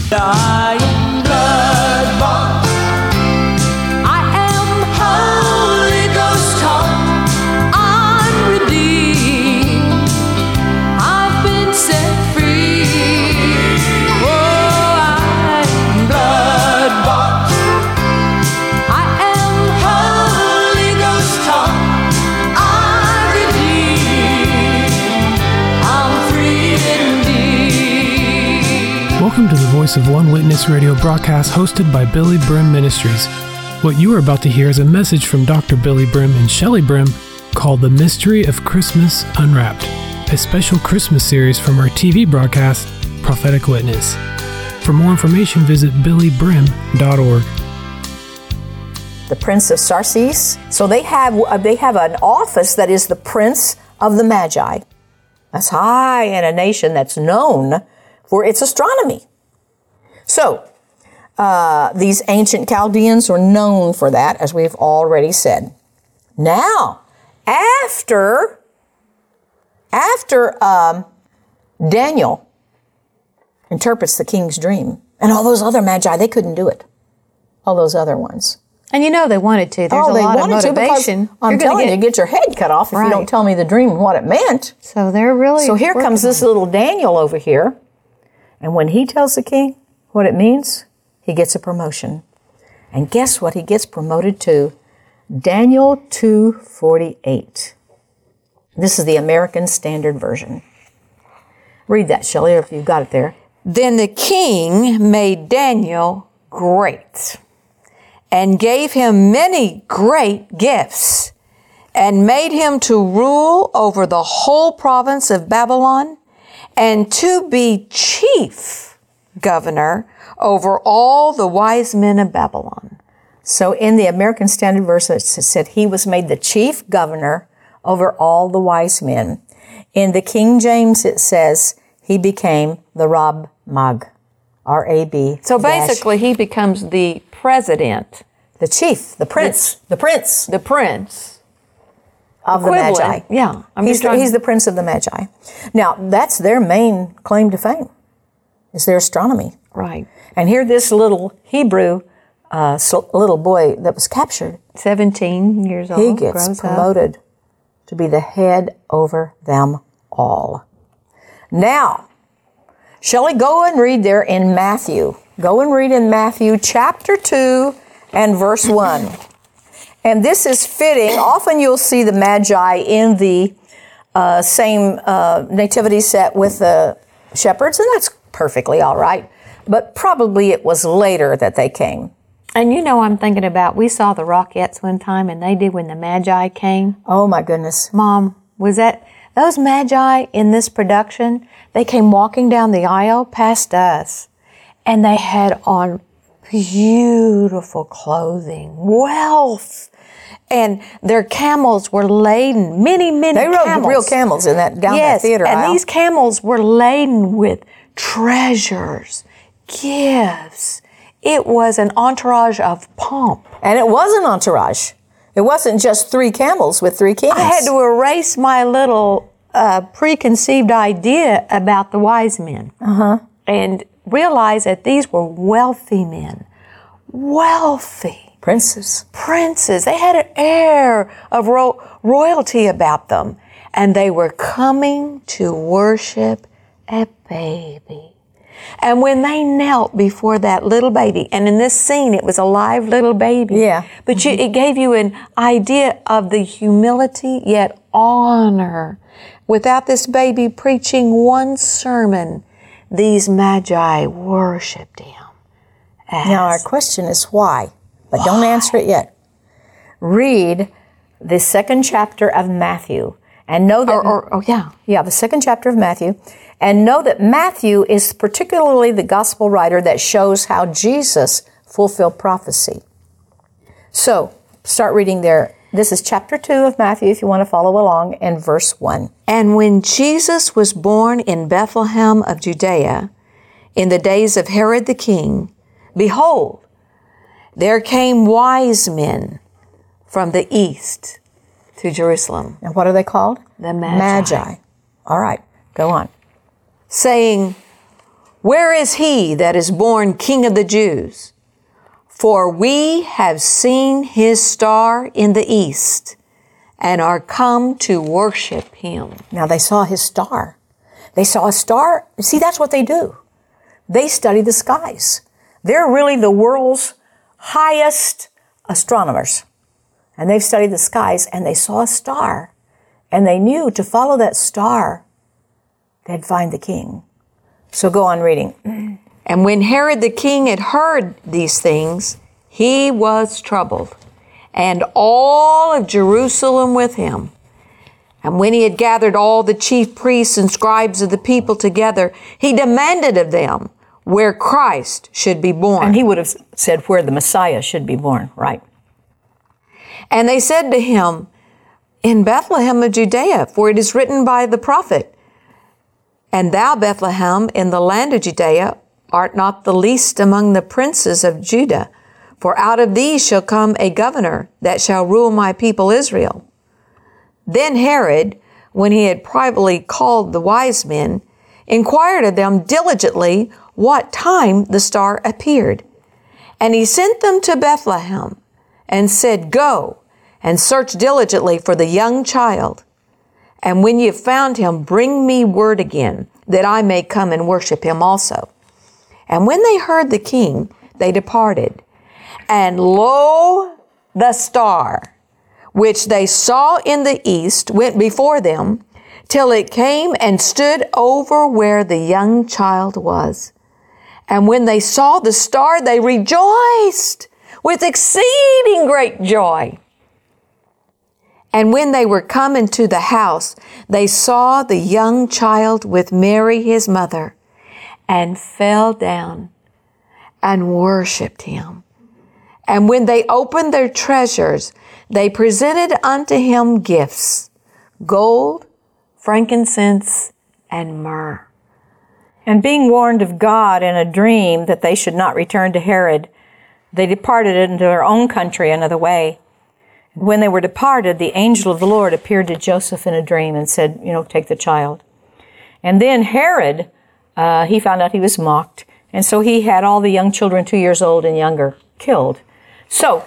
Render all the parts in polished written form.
I am blood-bought. I am Holy Ghost taught. I'm redeemed. I've been set free. Oh, I am blood-bought. I am Holy Ghost taught. I'm redeemed. I'm free indeed. Welcome to the Voice of One Witness radio broadcast hosted by Billy Brim Ministries. What you are about to hear is a message from Dr. Billy Brim and Shelley Brim called The Mystery of Christmas Unwrapped, a special Christmas series from our TV broadcast, Prophetic Witness. For more information, visit billybrim.org. The Prince of Sarsis. So they have an office that is the Prince of the Magi. That's high in a nation that's known for its astronomy. So these ancient Chaldeans were known for that, as we've already said. Now, after Daniel interprets the king's dream, and all those other Magi, they couldn't do it. All those other ones. And you know they wanted to. There's a lot of motivation. I'm telling you, get your head cut off if you don't tell me the dream and what it meant. So they're really. So here comes this little Daniel over here, and when he tells the king what it means, he gets a promotion. And guess what he gets promoted to? Daniel 2:48. This is the American Standard Version. Read that, Shelley, if you've got it there. Then the king made Daniel great, and gave him many great gifts, and made him to rule over the whole province of Babylon, and to be chief governor over all the wise men of Babylon. So in the American Standard Version, it said he was made the chief governor over all the wise men. In the King James, it says he became the Rab Mag, R-A-B. So basically, he becomes the president. The chief, the prince. The prince. Of the Magi. Yeah. He's the prince of the Magi. Now, that's their main claim to fame, is their astronomy. Right. And here this little Hebrew little boy that was captured, 17 years old, he gets promoted to be the head over them all. Now, Shelley, go and read there in Matthew. Go and read in Matthew chapter 2 and verse 1. And this is fitting. Often you'll see the Magi in the same nativity set with the shepherds, and that's perfectly all right. But probably it was later that they came. And you know, I'm thinking about, we saw the Rockettes one time, and they did when the Magi came. Oh, my goodness. Mom, was that those Magi in this production? They came walking down the aisle past us, and they had on beautiful clothing, wealth, and their camels were laden, many camels. They rode real camels in that down that theater aisle. And these camels were laden with treasures, gifts. It was an entourage of pomp. And it was an entourage. It wasn't just 3 camels with 3 kings. I had to erase my little preconceived idea about the wise men. And realize that these were wealthy men. Wealthy. Princes. They had an air of royalty about them. And they were coming to worship a baby. And when they knelt before that little baby, and in this scene it was a live little baby. Yeah. But it gave you an idea of the humility yet honor. Without this baby preaching one sermon, these Magi worshiped him. Now our question is why? But don't answer it yet. Read the 2nd chapter of Matthew and know that... the 2nd chapter of Matthew. And know that Matthew is particularly the gospel writer that shows how Jesus fulfilled prophecy. So, start reading there. This is chapter 2 of Matthew, if you want to follow along, and verse 1. And when Jesus was born in Bethlehem of Judea, in the days of Herod the king, behold, there came wise men from the east to Jerusalem. And what are they called? The Magi. All right, go on. Saying, Where is he that is born King of the Jews? For we have seen his star in the east and are come to worship him. Now they saw his star. They saw a star. See, that's what they do. They study the skies. They're really the world's highest astronomers. And they've studied the skies, and they saw a star. And they knew to follow that star, they'd find the king. So go on reading. And when Herod the king had heard these things, he was troubled, and all of Jerusalem with him. And when he had gathered all the chief priests and scribes of the people together, he demanded of them where Christ should be born. And he would have said where the Messiah should be born, right? And they said to him, in Bethlehem of Judea, for it is written by the prophet, and thou, Bethlehem, in the land of Judea, art not the least among the princes of Judah, for out of thee shall come a governor that shall rule my people Israel. Then Herod, when he had privately called the wise men, inquired of them diligently what time the star appeared. And he sent them to Bethlehem, and said, Go, and search diligently for the young child. And when ye have found him, bring me word again, that I may come and worship him also. And when they heard the king, they departed. And lo, the star, which they saw in the east, went before them, till it came and stood over where the young child was. And when they saw the star, they rejoiced with exceeding great joy. And when they were come into the house, they saw the young child with Mary his mother, and fell down and worshipped him. And when they opened their treasures, they presented unto him gifts, gold, frankincense, and myrrh. And being warned of God in a dream that they should not return to Herod, they departed into their own country another way. When they were departed, the angel of the Lord appeared to Joseph in a dream and said, take the child. And then Herod, he found out he was mocked, and so he had all the young children 2 years old and younger killed. So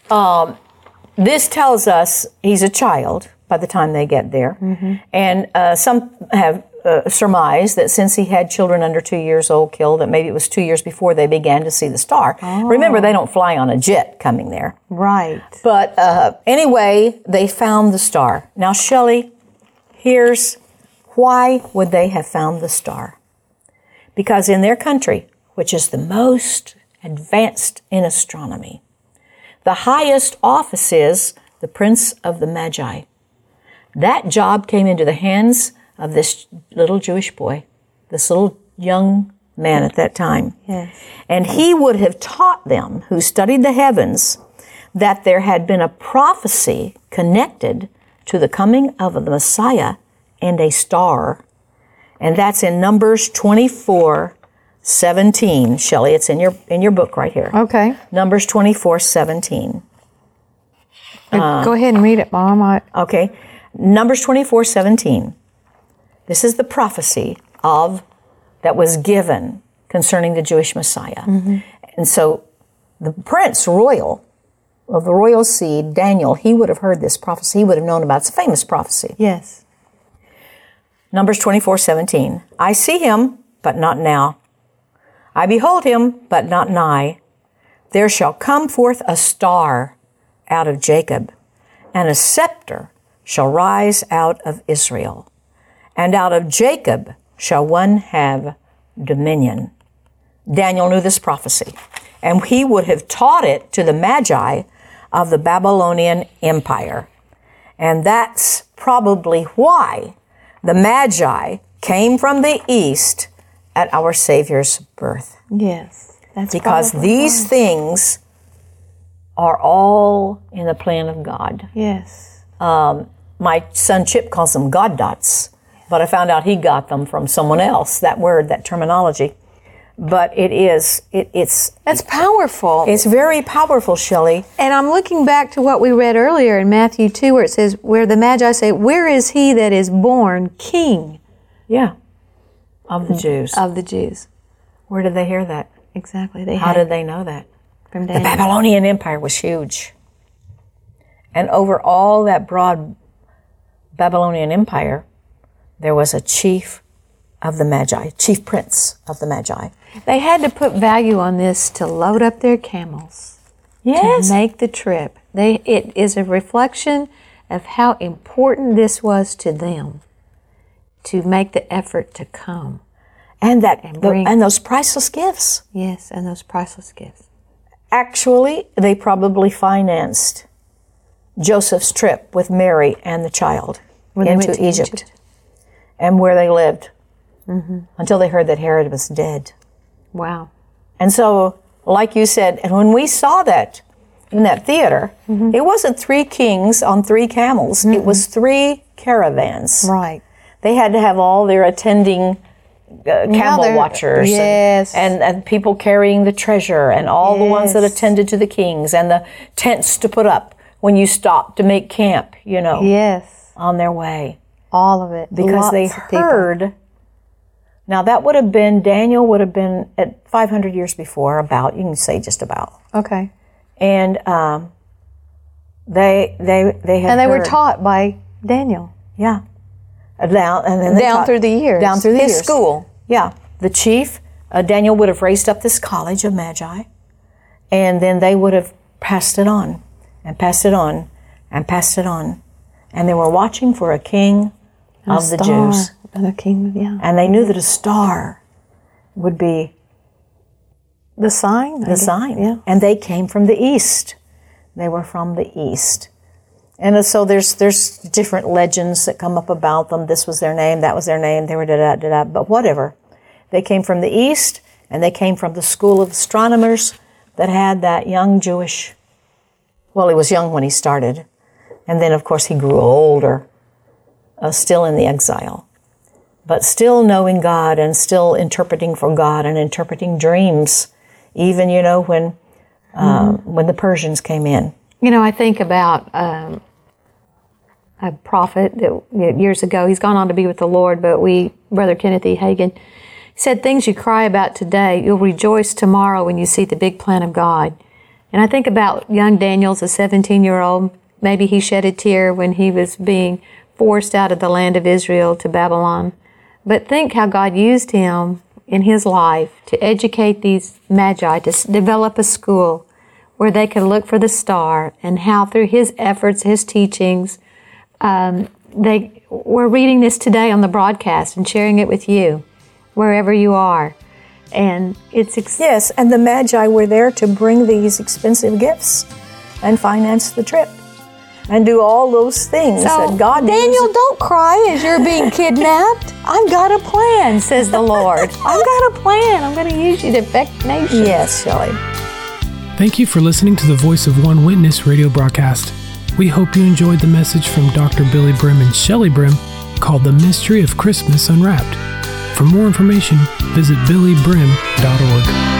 this tells us he's a child by the time they get there. Mm-hmm. And some have surmised that since he had children under 2 years old killed, that maybe it was 2 years before they began to see the star. Oh. Remember, they don't fly on a jet coming there. Right. But anyway, they found the star. Now, Shelley, here's why would they have found the star? Because in their country, which is the most advanced in astronomy, the highest office is the Prince of the Magi. That job came into the hands of this little Jewish boy, this little young man at that time. Yes. And he would have taught them, who studied the heavens, that there had been a prophecy connected to the coming of the Messiah and a star. And that's in Numbers 24:17. Shelley, it's in your book right here. Okay. Numbers 24:17. Go ahead and read it, Mom. Okay. Numbers 24:17. This is the prophecy that was given concerning the Jewish Messiah. Mm-hmm. And so the prince royal of the royal seed, Daniel, he would have heard this prophecy. He would have known about it. It's a famous prophecy. Yes. Numbers 24:17. I see him, but not now. I behold him, but not nigh. There shall come forth a star out of Jacob, and a scepter shall rise out of Israel. And out of Jacob shall one have dominion. Daniel knew this prophecy, and he would have taught it to the Magi of the Babylonian Empire. And that's probably why the Magi came from the east at our Savior's birth. Yes. That's because these things are all in the plan of God. Yes. My son Chip calls them God dots. But I found out he got them from someone else, that word, that terminology. But it's... That's powerful. It's very powerful, Shelley. And I'm looking back to what we read earlier in Matthew 2, where it says, where the Magi say, where is he that is born King? Yeah. Of the Jews. Of the Jews. Where did they hear that? Exactly. They How had did they know that? from The Daniel. Babylonian Empire was huge. And over all that broad Babylonian Empire, there was a chief of the Magi, chief prince of the Magi. They had to put value on this to load up their camels to make the trip. It is a reflection of how important this was to them to make the effort to come. And bring- and those priceless gifts. Yes, and those priceless gifts. Actually, they probably financed Joseph's trip with Mary and the child When they into went to Egypt, and where they lived until they heard that Herod was dead. Wow. And so, like you said, and when we saw that in that theater, it wasn't 3 kings on 3 camels. It was 3 caravans. Right. They had to have all their attending camel watchers yes. and people carrying the treasure and all the ones that Yes. attended to the kings and the tents to put up when you stopped to make camp, Yes. on their way. All of it. Because they Lots of people. heard. Now that would have been, Daniel would have been at 500 years before, about, you can say just about. Okay. And they had And they were heard. taught by Daniel. Yeah. Down, and then they Down taught- through the years. Down through the His years. school. Yeah. The chief, Daniel would have raised up this college of Magi, and then they would have passed it on, and passed it on, and passed it on. And they were watching for a king of the Jews. And a king, yeah. And they knew that a star would be The sign? the sign. Yeah. And they came from the east. They were from the east. And so there's different legends that come up about them. This was their name, that was their name, they were da-da-da-da, but whatever. They came from the east, and they came from the school of astronomers that had that young Jewish, well, he was young when he started. And then, of course, he grew older, still in the exile. But still knowing God and still interpreting for God and interpreting dreams, even, when the Persians came in. I think about a prophet that years ago, he's gone on to be with the Lord, but Brother Kenneth E. Hagin, said, things you cry about today, you'll rejoice tomorrow when you see the big plan of God. And I think about young Daniel's a 17-year-old. Maybe he shed a tear when he was being forced out of the land of Israel to Babylon. But think how God used him in his life to educate these Magi, to develop a school where they could look for the star, and how through his efforts, his teachings, we're reading this today on the broadcast and sharing it with you, wherever you are. And it's Yes, and the Magi were there to bring these expensive gifts and finance the trip and do all those things that God Daniel, used. don't cry as you're being kidnapped. I've got a plan, says the Lord. I've got a plan. I'm going to use you to affect nations. Yes, Shelley. Thank you for listening to the Voice of One Witness radio broadcast. We hope you enjoyed the message from Dr. Billy Brim and Shelley Brim called The Mystery of Christmas Unwrapped. For more information, visit billybrim.org.